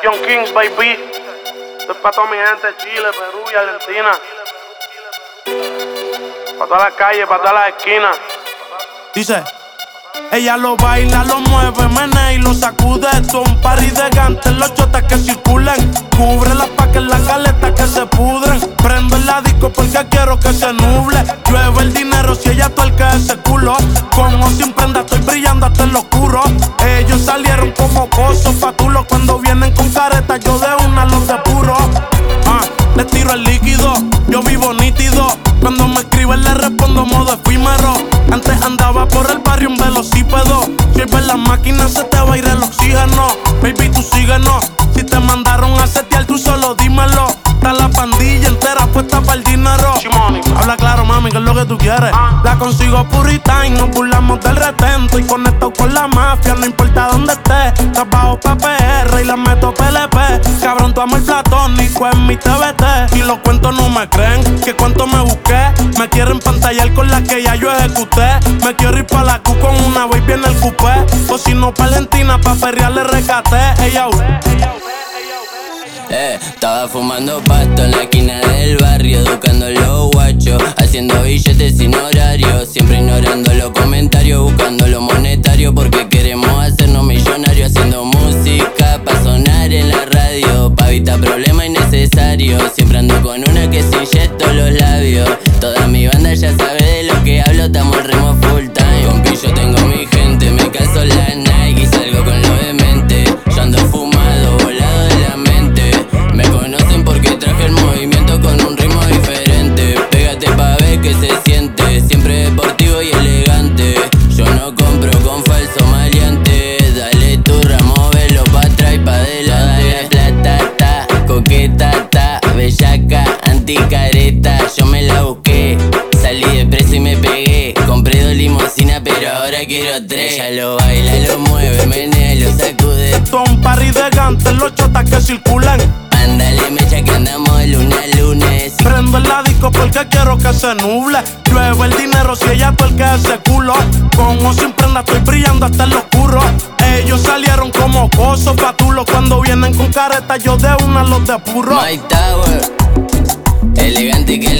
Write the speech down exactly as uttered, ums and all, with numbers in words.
Young Kings, baby. Esto es para toda mi gente de Chile, Perú y Argentina. Para todas las calles, para todas las esquinas. Dice, ella lo baila, lo mueve, menea y lo sacude. Esto es un party de gantes, los chotas que circulen. Cúbrela pa' que las galetas que se pudren. Prendo el disco porque quiero que se nuble. Llueve el dinero si ella tuerca ese culo. Con o sin prenda estoy brillando hasta en lo oscuro. Ellos salieron como cosos patulos. Cuando vienen con careta yo de una los depuro. Ah, les tiro el líquido, yo vivo nítido. Cuando me escriben le respondo modo efímero. Antes andaba por el barrio en velocípedo. Si hoy ves las máquinas se te va a ir el oxígeno. Baby, tú síguenos. Si te mandaron a setear, tú solo dímelo. Está la pandilla entera puesta para el dinero. Habla claro, mami, que es lo que tú quieres. La consigo purita y nos burlamos del retento. Y conecto con la mafia, no importa dónde esté. Trabajo pa' P R y la meto P L P. Cabrón, tu amor platónico en mi T V T. Y los cuentos no me creen, que cuento me busqué. Me quieren pantallar con la que ya yo ejecuté. Me quiero ir pa' la Q con una baby en el coupé. O si no pa' Argentina, pa' ferrearle rescaté. Ella, Eh, estaba fumando pasto en la esquina del barrio, educando los guachos, haciendo billetes sin horario, siempre ignorando los comentarios, buscando lo monetario, porque queremos hacernos millonarios, haciendo música pa' sonar en la radio, pa' evitar problemas innecesarios, siempre ando con una que se inyecto los labios, toda mi banda ya sabe de lo que hablo, estamos remo full time, con pillo tengo mi gente, me caso la Nike y salgo con lo demente, yo ando fumado, volado de la mente. Me conocen porque traje el movimiento con un ritmo diferente. Pégate pa' ver que se siente, siempre deportivo y elegante. Yo no compro con falso maleante. Dale tu ramo, velo pa' atrás y pa' adelante. Plata, ta, coqueta, ta, bellaca, anticareta. Yo me la busqué, salí de preso y me pegué. Compré dos limusinas pero ahora quiero tres. Ella lo baila, lo mueve, menea, lo sacude. Son party de gantes, los chotas que circulan. Ándale, mecha que andamos de lunes a lunes. Prendo el disco porque quiero que se nuble. Llueve el dinero si ella tuerca ese culo. Con o sin prenda estoy brillando hasta en lo oscuro. Ellos salieron como cosos patulos. Cuando vienen con careta yo de una los depuro. My Tower, elegante que